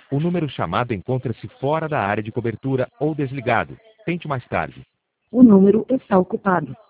O número chamado encontra-se fora da área de cobertura ou desligado. Tente mais tarde. O número está ocupado.